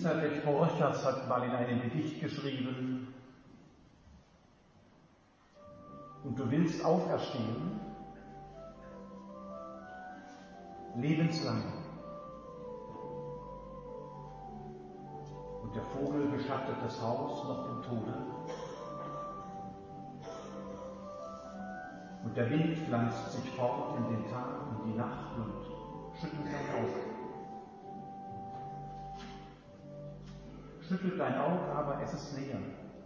Elisabeth Borchers hat mal in einem Gedicht geschrieben: Und du willst auferstehen, lebenslang. Und der Vogel beschattet das Haus noch im Tode. Und der Wind pflanzt sich fort in den Tag und die Nacht und schüttelt dein Auge. Schüttelt dein Auge, aber es ist leer.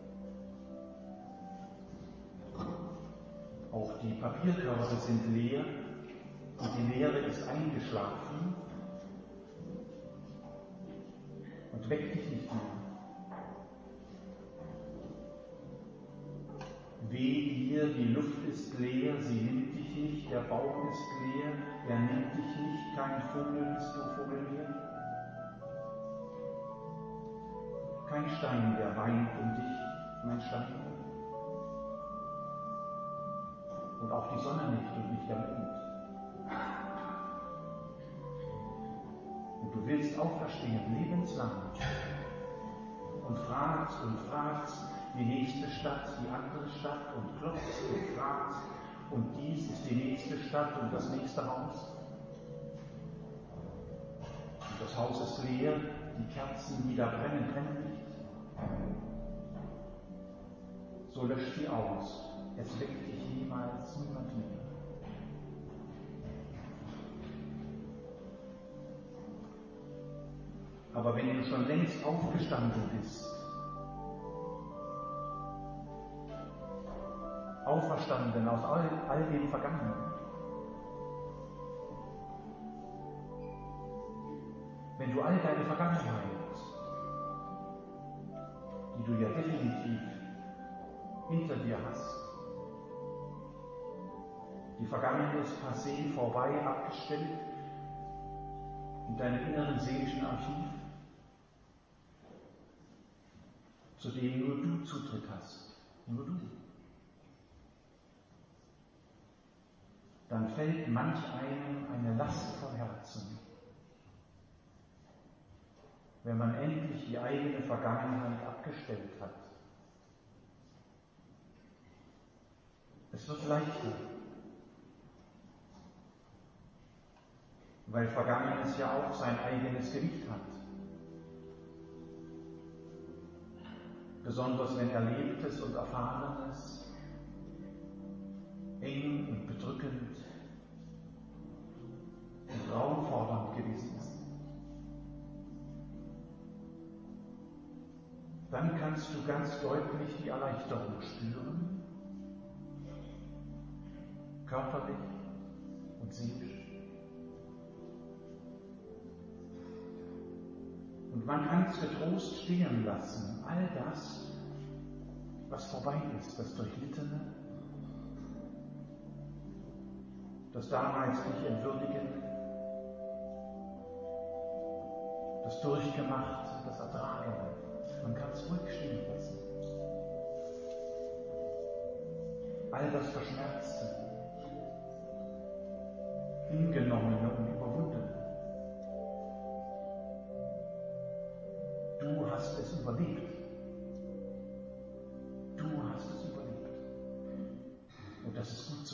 Auch die Papierkörbe sind leer und die Leere ist eingeschlafen und weckt dich nicht mehr. Weh dir, die Luft ist leer, sie nimmt dich nicht, der Baum ist leer, er nimmt dich nicht, kein Vogel bist du, Vogelmeer. Kein Stein, der weint um dich, mein Stein. Und auch die Sonne nicht und nicht der Mond. Und du willst auferstehen, lebenslang. Und fragst die nächste Stadt, die andere Stadt und klopfst und fragst, und dies ist die nächste Stadt und das nächste Haus. Und das Haus ist leer, die Kerzen, die da brennen, brennen nicht. So löscht sie aus, es weckt dich niemals niemand mehr. Aber wenn du schon längst aufgestanden bist, auferstanden aus all dem Vergangenen, wenn du all deine Vergangenheit, die du ja definitiv hinter dir hast, die Vergangenheit ist passé, vorbei, abgestellt in deinem inneren seelischen Archiv, zu dem nur du Zutritt hast, nur du. Dann fällt manch einem eine Last vom Herzen, wenn man endlich die eigene Vergangenheit abgestellt hat. Es wird leichter, weil Vergangenes ja auch sein eigenes Gewicht hat. Besonders wenn Erlebtes und Erfahrenes eng und bedrückend und raumfordernd gewesen ist. Dann kannst du ganz deutlich die Erleichterung spüren, körperlich und seelisch. Und man kann es getrost stehen lassen, all das, was vorbei ist, das Durchlittene, das damals dich entwürdigende, das Durchgemachte, das Ertragene. Man kann es ruhig stehen lassen. All das Verschmerzte, Hingenommene und Überwundene. Du hast es überlebt. Du hast es überlebt. Und das ist gut so.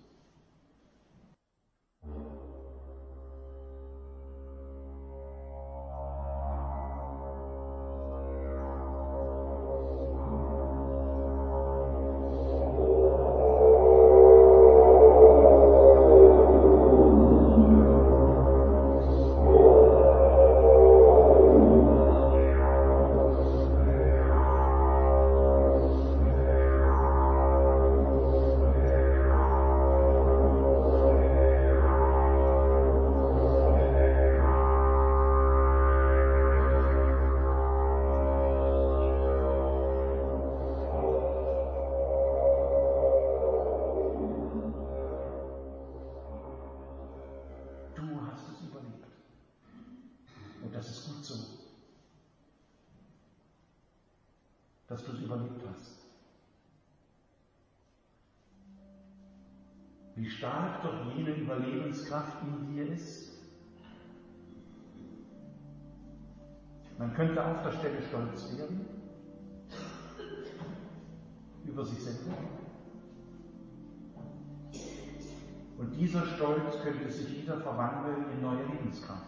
Dass du es überlebt hast. Wie stark doch jene Überlebenskraft in dir ist. Man könnte auf der Stelle stolz werden über sich selber. Und dieser Stolz könnte sich wieder verwandeln in neue Lebenskraft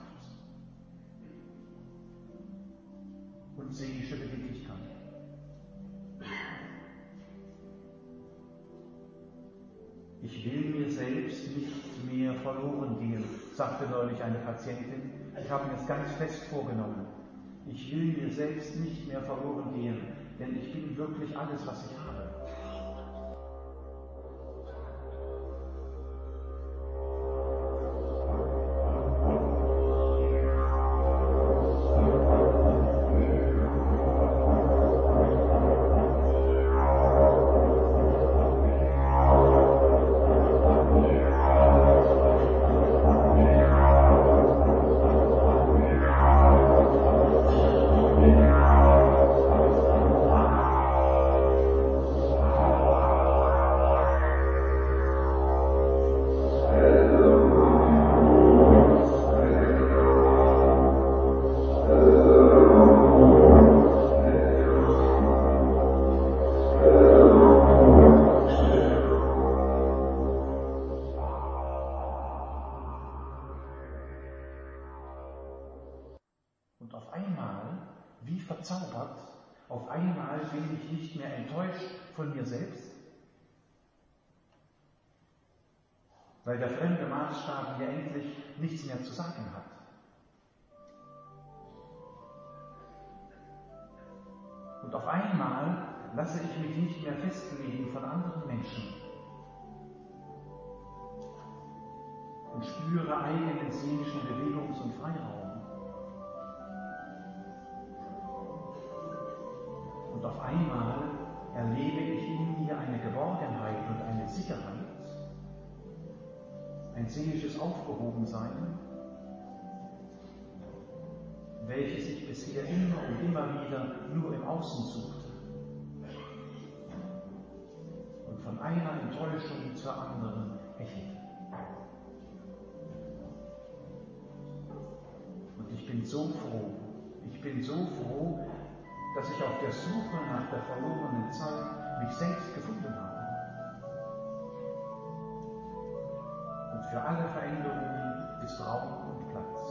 und seelische Beweglichkeit. Ich will mir selbst nicht mehr verloren gehen, sagte neulich eine Patientin. Ich habe mir das ganz fest vorgenommen. Ich will mir selbst nicht mehr verloren gehen, denn ich bin wirklich alles, was ich habe. Und auf einmal, wie verzaubert, auf einmal bin ich nicht mehr enttäuscht von mir selbst, weil der fremde Maßstab mir endlich nichts mehr zu sagen hat. Und auf einmal lasse ich mich nicht mehr festlegen von anderen Menschen und spüre eigenen seelischen Bewegungs- und Freiraum. Und auf einmal erlebe ich in mir eine Geborgenheit und eine Sicherheit, ein seelisches Aufgehobensein, welches ich bisher immer und immer wieder nur im Außen suchte und von einer Enttäuschung zur anderen hechelte. Und ich bin so froh, dass ich auf der Suche nach der verlorenen Zeit mich selbst gefunden habe. Und für alle Veränderungen ist Raum und Platz.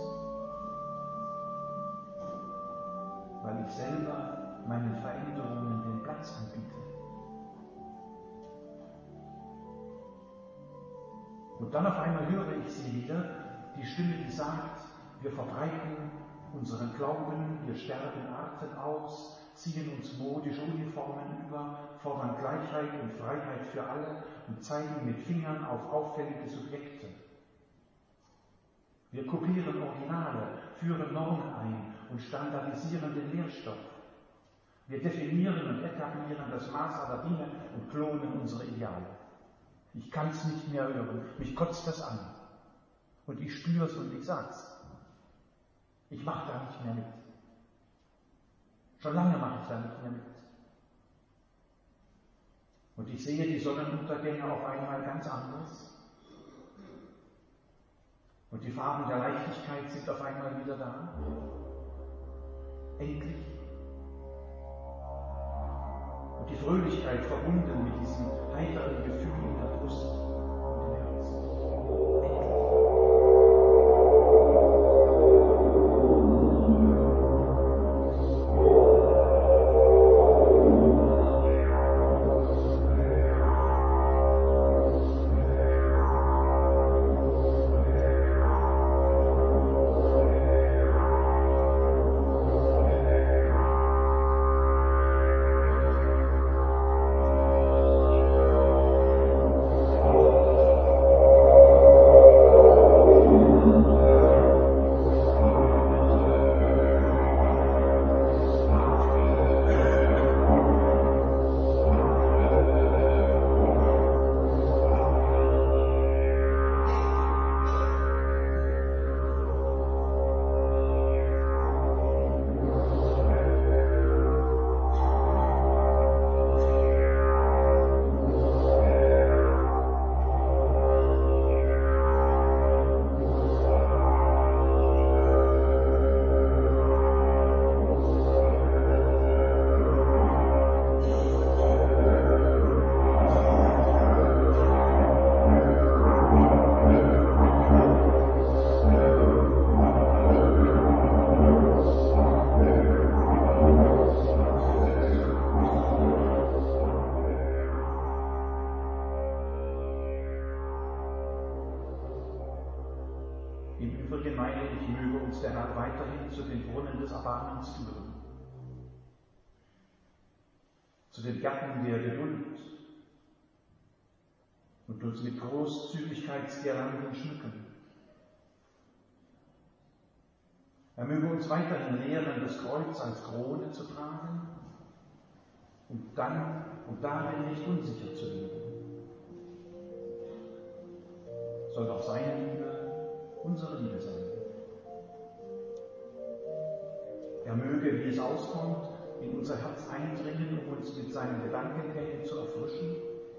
Weil ich selber meinen Veränderungen den Platz anbiete. Und dann auf einmal höre ich sie wieder, die Stimme, die sagt, wir verbreiten unseren Glauben, wir sterben Arten aus, ziehen uns modische Uniformen über, fordern Gleichheit und Freiheit für alle und zeigen mit Fingern auf auffällige Subjekte. Wir kopieren Originale, führen Normen ein und standardisieren den Lehrstoff. Wir definieren und etablieren das Maß aller Dinge und klonen unsere Ideale. Ich kann es nicht mehr hören, mich kotzt das an. Und ich spüre es und ich sag's. Ich mache da nicht mehr mit. Schon lange mache ich da nicht mehr mit. Und ich sehe die Sonnenuntergänge auf einmal ganz anders. Und die Farben der Leichtigkeit sind auf einmal wieder da. Endlich. Und die Fröhlichkeit verbunden mit diesem heiteren Gefühl in der Brust und im Herzen. Endlich. Abrahams führen. Zu den Gärten der Geduld und uns mit Großzügigkeitsgirlanden schmücken. Er möge uns weiterhin lehren, das Kreuz als Krone zu tragen und darin nicht unsicher zu leben. Soll doch seine Liebe unsere Liebe sein. Er möge, wie es auskommt, in unser Herz eindringen, um uns mit seinen Gedankengängen zu erfrischen,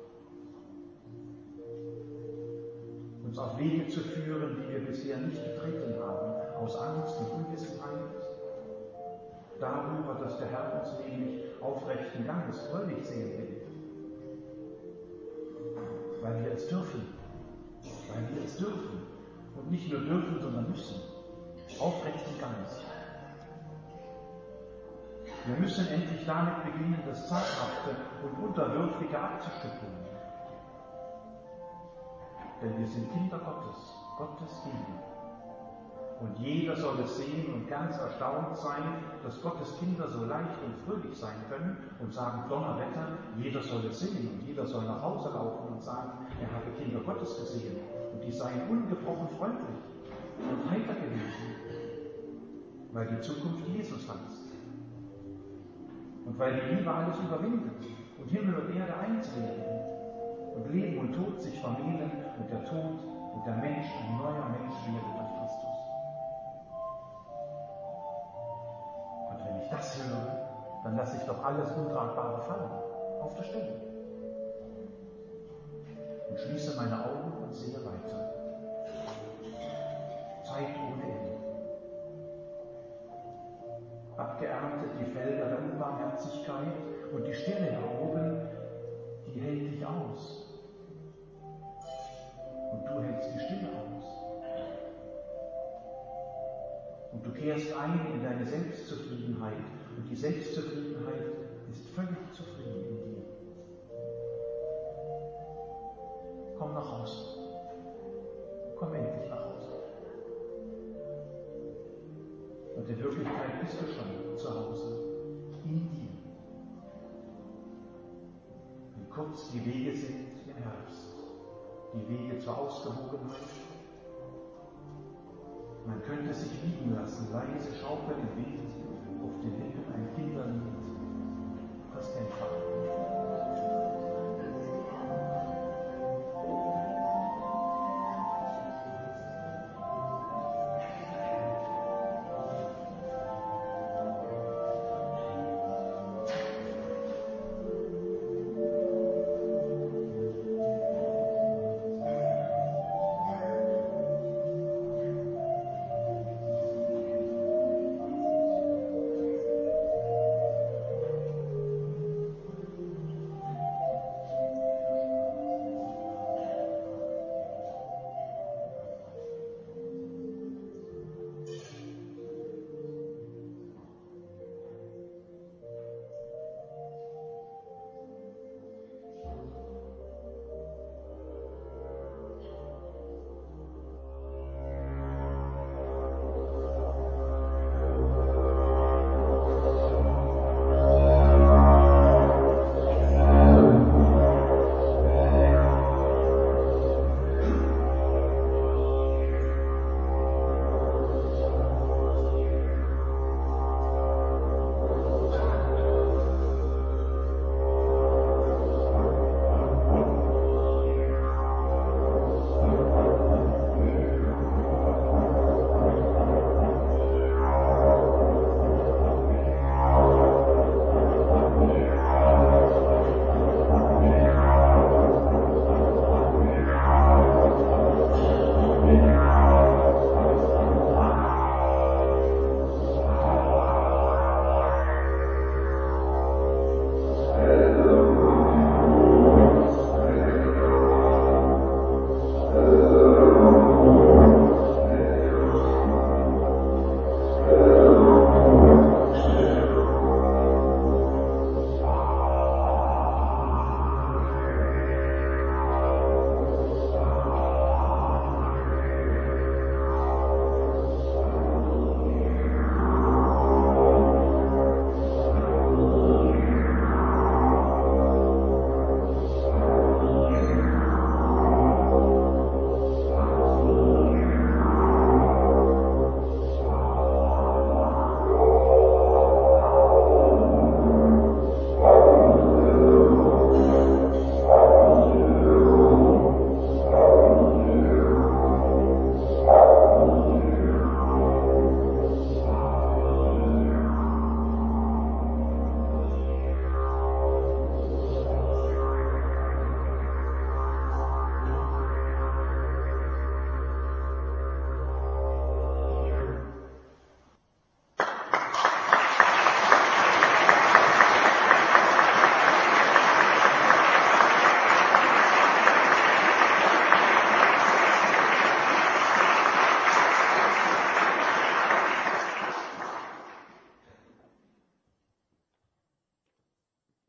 uns auf Wege zu führen, die wir bisher nicht betreten haben, aus Angst und Unwissenheit, darüber, dass der Herr uns nämlich aufrechten Ganges fröhlich sehen will, weil wir es dürfen. Und nicht nur dürfen, sondern müssen. Aufrechten Ganges. Wir müssen endlich damit beginnen, das Zaghafte und Unterwürfige abzustütteln. Denn wir sind Kinder Gottes, Gottes Kinder. Und jeder soll es sehen und ganz erstaunt sein, dass Gottes Kinder so leicht und fröhlich sein können und sagen, Donnerwetter, jeder soll es sehen und jeder soll nach Hause laufen und sagen, er habe Kinder Gottes gesehen und die seien ungebrochen freundlich und heiter gewesen, weil die Zukunft Jesus heißt und weil die Liebe alles überwindet und Himmel und Erde eins werden und Leben und Tod sich vermählen und der Tod und der Mensch ein neuer Mensch werde durch Christus. Das höre, dann lasse ich doch alles Untragbare fallen, auf der Stelle. Und schließe meine Augen und sehe weiter. Zeit ohne Ende. Abgeerntet die Felder der Unbarmherzigkeit und die Stille hier oben, die hält dich aus. Und du hältst die Stille aus. Und du kehrst ein in deine Selbstzufriedenheit. Und die Selbstzufriedenheit ist völlig zufrieden in dir. Komm nach Hause. Komm endlich nach Hause. Und in Wirklichkeit bist du schon zu Hause. In dir. Wie kurz die Wege sind im Herbst. Die Wege zur Ausgewogenheit. Man könnte sich liegen lassen, leise schaukeln im Wind,